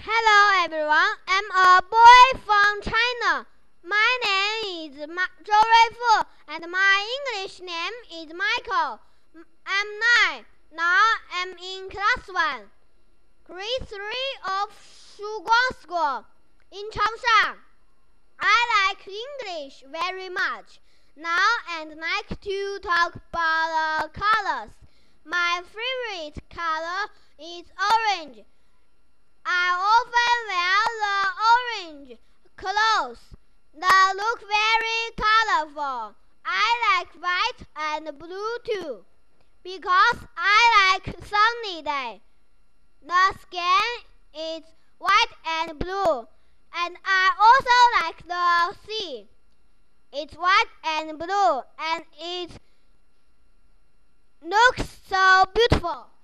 Hello everyone, I'm a boy from China. My name is Zhou Ruifu and my English name is Michael. I'm 9. Now I'm in class 1, grade 3 of Shuguang School in Changsha. I like English very much. Now I'd like to talk about colors. My favorite color is orange. I often wear the orange clothes that look very colorful. I like white and blue too, because I like sunny day. The sky is white and blue, and I also like the sea. It's white and blue, and it looks so beautiful.